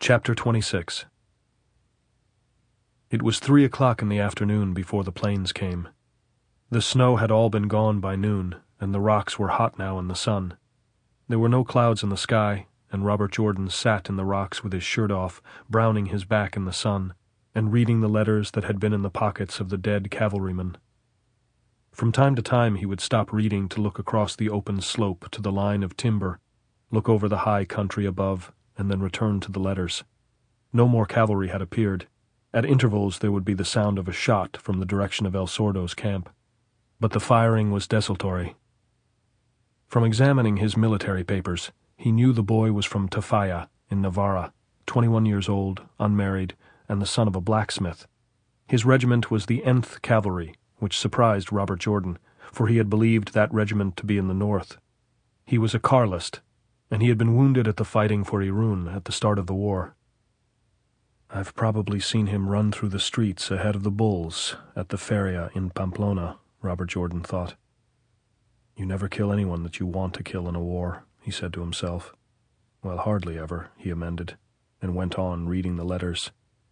Chapter 26. It was 3 o'clock in the afternoon before the planes came. The snow had all been gone by noon, and the rocks were hot now in the sun. There were no clouds in the sky, and Robert Jordan sat in the rocks with his shirt off, browning his back in the sun, and reading the letters that had been in the pockets of the dead cavalrymen. From time to time he would stop reading to look across the open slope to the line of timber, look over the high country above, and then return to the letters. No more cavalry had appeared. At intervals there would be the sound of a shot from the direction of El Sordo's camp. But the firing was desultory. From examining his military papers, he knew the boy was from Tafalla, in Navarra, 21 years old, unmarried, and the son of a blacksmith. His regiment was the Nth Cavalry, which surprised Robert Jordan, for he had believed that regiment to be in the north. He was a Carlist, and he had been wounded at the fighting for Irun at the start of the war. "I've probably seen him run through the streets ahead of the bulls at the feria in Pamplona," Robert Jordan thought. "You never kill anyone that you want to kill in a war," he said to himself. "Well, hardly ever," he amended, and went on reading the letters.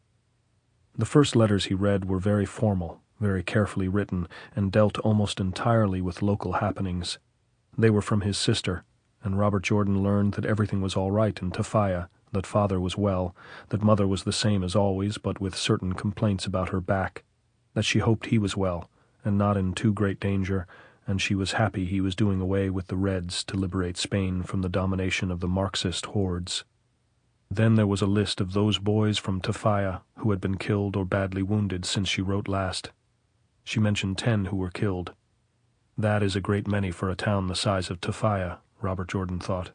The first letters he read were very formal, very carefully written, and dealt almost entirely with local happenings. They were from his sister, and Robert Jordan learned that everything was all right in Tafalla, that father was well, that mother was the same as always but with certain complaints about her back, that she hoped he was well, and not in too great danger, and she was happy he was doing away with the Reds to liberate Spain from the domination of the Marxist hordes. Then there was a list of those boys from Tafalla who had been killed or badly wounded since she wrote last. She mentioned 10 who were killed. That is a great many for a town the size of Tafalla, Robert Jordan thought.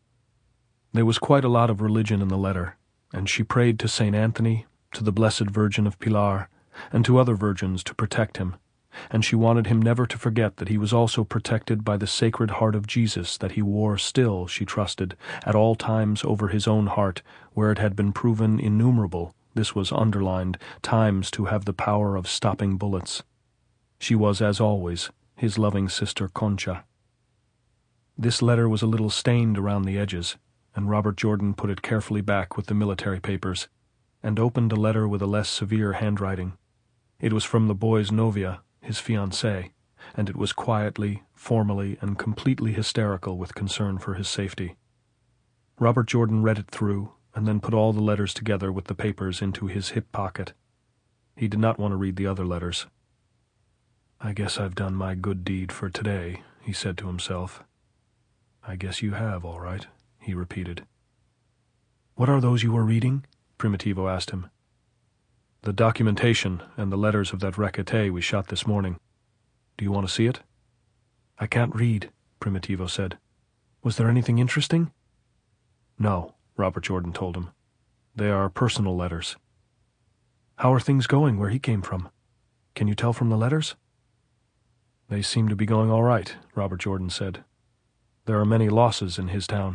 There was quite a lot of religion in the letter, and she prayed to St. Anthony, to the Blessed Virgin of Pilar, and to other virgins to protect him, and she wanted him never to forget that he was also protected by the Sacred Heart of Jesus that he wore still, she trusted, at all times over his own heart, where it had been proven innumerable, this was underlined, times to have the power of stopping bullets. She was, as always, his loving sister Concha. This letter was a little stained around the edges, and Robert Jordan put it carefully back with the military papers, and opened a letter with a less severe handwriting. It was from the boy's novia, his fiancée, and it was quietly, formally, and completely hysterical with concern for his safety. Robert Jordan read it through, and then put all the letters together with the papers into his hip pocket. He did not want to read the other letters. "I guess I've done my good deed for today," he said to himself. "I guess you have, all right," he repeated. "What are those you were reading?" Primitivo asked him. "The documentation and the letters of that requete we shot this morning. Do you want to see it?" "I can't read," Primitivo said. "Was there anything interesting?" "No," Robert Jordan told him. "They are personal letters." "How are things going where he came from? Can you tell from the letters?" "They seem to be going all right," Robert Jordan said. "There are many losses in his town."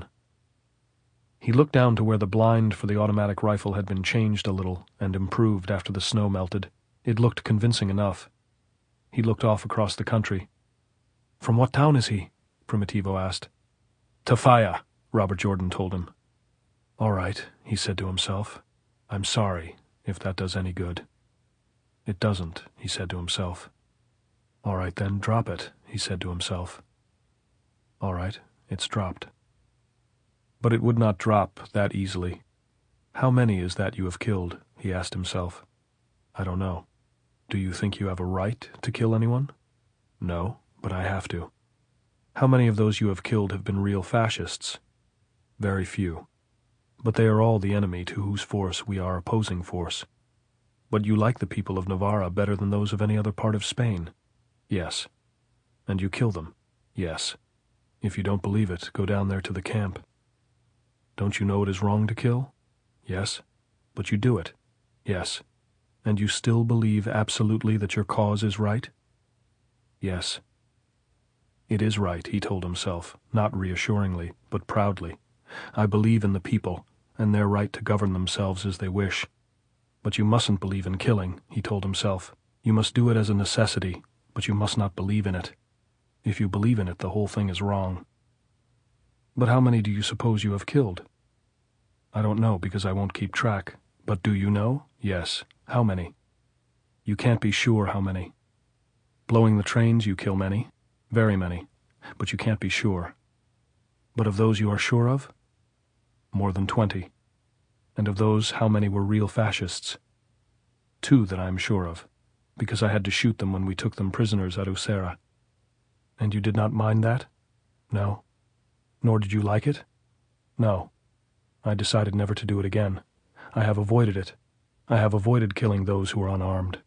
He looked down to where the blind for the automatic rifle had been changed a little and improved after the snow melted. It looked convincing enough. He looked off across the country. "From what town is he?" Primitivo asked. "Tafalla," Robert Jordan told him. "All right," he said to himself. "I'm sorry, if that does any good." "It doesn't," he said to himself. "All right then, drop it," he said to himself. "All right, it's dropped." But it would not drop that easily. "How many is that you have killed?" he asked himself. "I don't know." "Do you think you have a right to kill anyone?" "No, but I have to." "How many of those you have killed have been real fascists?" "Very few. But they are all the enemy to whose force we are opposing force." "But you like the people of Navarra better than those of any other part of Spain?" "Yes." "And you kill them?" "Yes." "If you don't believe it, go down there to the camp." "Don't you know it is wrong to kill?" "Yes." "But you do it?" "Yes." "And you still believe absolutely that your cause is right?" "Yes." "It is right," he told himself, not reassuringly, but proudly. "I believe in the people, and their right to govern themselves as they wish. But you mustn't believe in killing," he told himself. "You must do it as a necessity, but you must not believe in it. If you believe in it, the whole thing is wrong." "But how many do you suppose you have killed?" I don't know because I won't keep track. But do you know? Yes. How many? You can't be sure how many. Blowing the trains, you kill many. Very many. But you can't be sure. But of those you are sure of? More than 20. And of those, how many were real fascists? 2 that I am sure of, because I had to shoot them when we took them prisoners at Usera. And you did not mind that? No. Nor did you like it? No. I decided never to do it again. I have avoided it. I have avoided killing those who are unarmed.